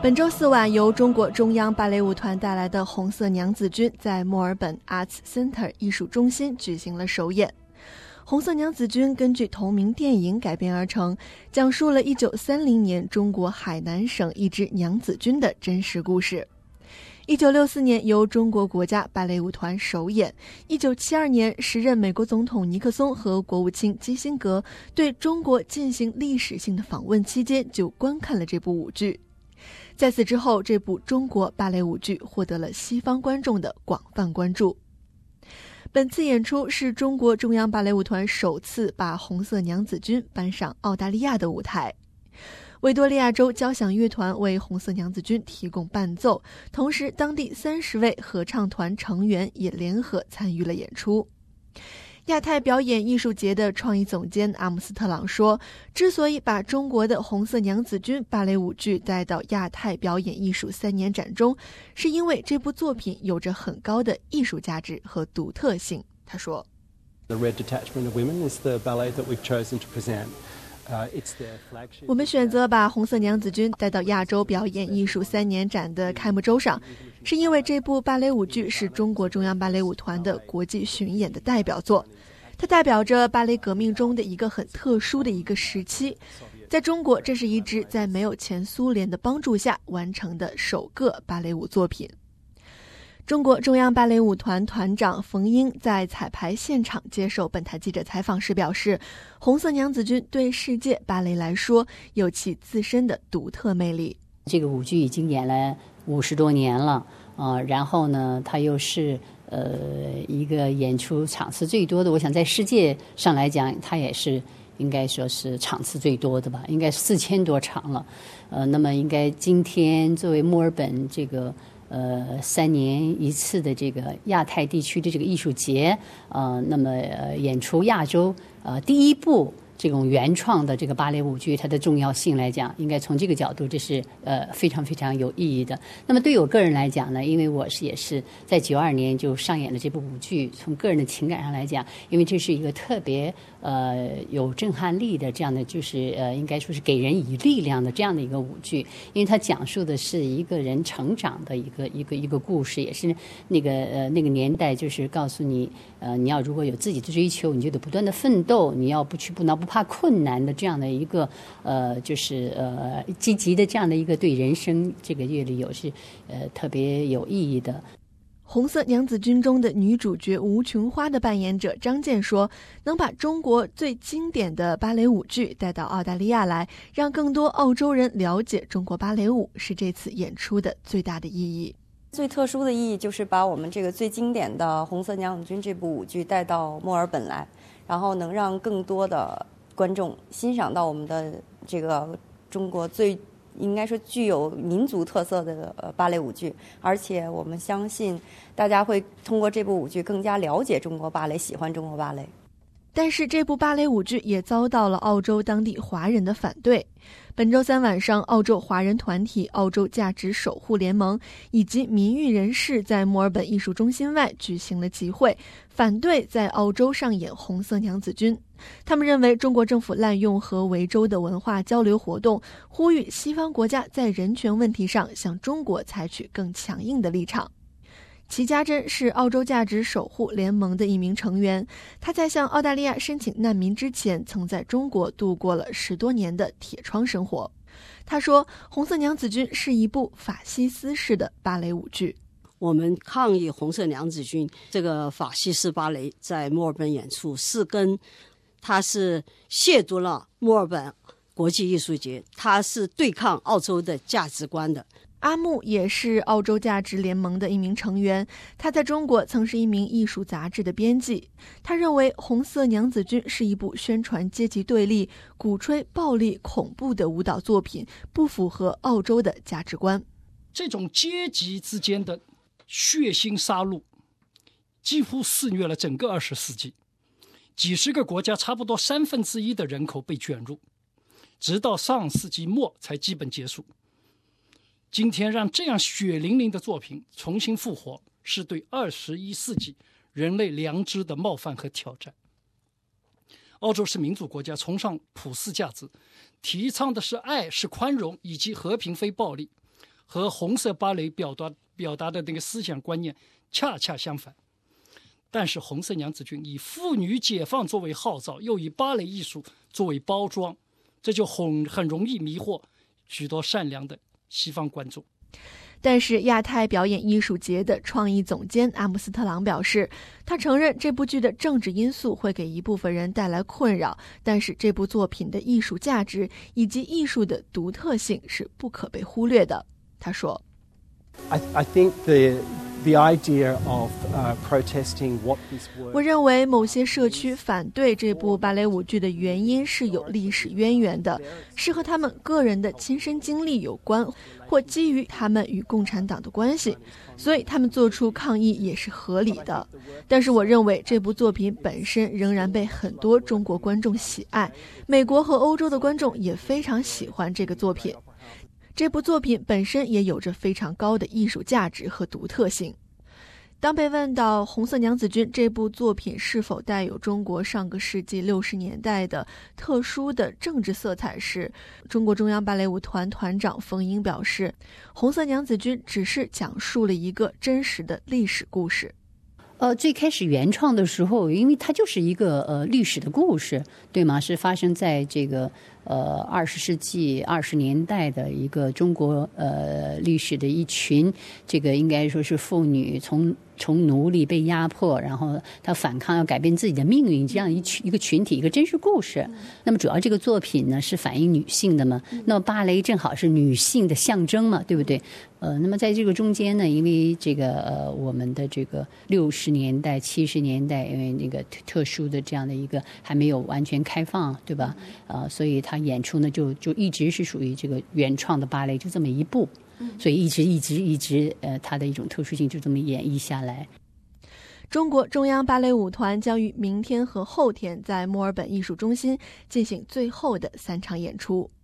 本周四晚，由中国中央芭蕾舞团带来的《红色娘子军》在墨尔本 Arts Centre 艺术中心举行了首演。《红色娘子军》根据同名电影改编而成，讲述了1930年中国海南省一支娘子军的真实故事。1964年由中国国家芭蕾舞团首演，1972年时任美国总统尼克松和国务卿基辛格对中国进行历史性的访问期间就观看了这部舞剧。在此之后，这部中国芭蕾舞剧获得了西方观众的广泛关注。本次演出是中国中央芭蕾舞团首次把红色娘子军搬上澳大利亚的舞台。维多利亚州交响乐团为红色娘子军提供伴奏，同时当地30位合唱团成员也联合参与了演出。亚太表演艺术节的创意总监阿姆斯特朗说，之所以把中国的红色娘子军芭蕾舞剧带到亚太表演艺术3年展中，是因为这部作品有着很高的艺术价值和独特性。他说 The Red Detachment of Women is the ballet that we've chosen to present. 我们选择把红色娘子军带到亚洲表演艺术3年展的开幕周上，是因为这部芭蕾舞剧是中国中央芭蕾舞团的国际巡演的代表作，它代表着芭蕾革命中的一个很特殊的一个时期。在中国，这是一支在没有前苏联的帮助下完成的首个芭蕾舞作品。中国中央芭蕾舞团团长冯英在彩排现场接受本台记者采访时表示，红色娘子军对世界芭蕾来说有其自身的独特魅力。 这个舞剧已经演了50多年了然后呢，它又是一个演出场次最多的，我想在世界上来讲，它也是应该说是场次最多的吧，应该4000多场了。那么应该今天作为墨尔本这个3年一次的这个亚太地区的这个艺术节，那么演出亚洲第一部这种原创的这个芭蕾舞剧，它的重要性来讲，应该从这个角度，这是非常非常有意义的。那么对我个人来讲呢，因为我也是在92年就上演了这部舞剧，从个人的情感上来讲，因为这是一个特别有震撼力的这样的，就是应该说是给人以力量的这样的一个舞剧，因为它讲述的是一个人成长的一个故事，也是那个年代，就是告诉你你要如果有自己的追求，你就得不断的奋斗，你要不屈不挠不怕困难的这样的一个就是积极的这样的一个对人生这个阅历是特别有意义的。 红色娘子军中的女主角吴琼花的扮演者张健说，能把中国最经典的芭蕾舞剧带到澳大利亚来，让更多澳洲人了解中国芭蕾舞，是这次演出的最大的意义。 最特殊的意义就是把我们这个最经典的红色娘子军这部舞剧带到墨尔本来，然后能让更多的观众欣赏到我们的这个中国最应该说具有民族特色的芭蕾舞剧，而且我们相信大家会通过这部舞剧更加了解中国芭蕾，喜欢中国芭蕾。 但是这部芭蕾舞剧也遭到了澳洲当地华人的反对。本周3晚上，澳洲华人团体澳洲价值守护联盟以及民运人士在墨尔本艺术中心外举行了集会，反对在澳洲上演红色娘子军。他们认为中国政府滥用和维州的文化交流活动，呼吁西方国家在人权问题上向中国采取更强硬的立场。齐家珍是澳洲价值守护联盟的一名成员，他在向澳大利亚申请难民之前，曾在中国度过了10多年的铁窗生活。他说，红色娘子军是一部法西斯式的芭蕾舞剧。 我们抗议红色娘子军这个法西斯芭蕾在墨尔本演出，是跟它是亵渎了墨尔本国际艺术节，它是对抗澳洲的价值观的。 阿木也是澳洲价值联盟的一名成员，他在中国曾是一名艺术杂志的编辑。他认为《红色娘子军》是一部宣传阶级对立、鼓吹暴力恐怖的舞蹈作品，不符合澳洲的价值观。 这种阶级之间的血腥杀戮几乎肆虐了整个20世纪，几十个国家差不多1/3的人口被卷入，直到上世纪末才基本结束。今天让这样血淋淋的作品重新复活，是对21世纪人类良知的冒犯和挑战。澳洲是民主国家，崇尚普世价值，提倡的是爱、是宽容以及和平非暴力。 和红色芭蕾表达的那个思想观念恰恰相反。但是红色娘子军以妇女解放作为号召，又以芭蕾艺术作为包装，这就很容易迷惑许多善良的西方观众。 但是亚太表演艺术节的创意总监阿姆斯特朗表示，他承认这部剧的政治因素会给一部分人带来困扰，但是这部作品的艺术价值以及艺术的独特性是不可被忽略的。他说 I think the idea of protesting what this word... 我认为某些社区反对这部芭蕾舞剧的原因是有历史渊源的，是和他们个人的亲身经历有关，或基于他们与共产党的关系，所以他们做出抗议也是合理的。但是我认为这部作品本身仍然被很多中国观众喜爱，美国和欧洲的观众也非常喜欢这个作品。这部作品本身也有着非常高的艺术价值和独特性。当被问到《红色娘子军》这部作品是否带有中国上个世纪60年代的特殊的政治色彩时，中国中央芭蕾舞团团长冯英表示，《红色娘子军》只是讲述了一个真实的历史故事。 最开始原创的时候，因为它就是一个历史的故事，对吗？是发生在这个20世纪20年代的一个中国历史的一群，这个应该说是妇女从奴隶被压迫，然后她反抗要改变自己的命运，这样一个群体，一个真实故事。那么主要这个作品呢是反映女性的嘛，那么芭蕾正好是女性的象征嘛，对不对？那么在这个中间呢，因为这个我们的这个60年代70年代，因为那个特殊的这样的一个还没有完全开放，对吧？所以他演出呢就一直是属于这个原创的芭蕾，就这么一部，所以一直它的一种特殊性就这么演绎下来。 中国中央芭蕾舞团将于明天和后天在墨尔本艺术中心进行最后的3场演出。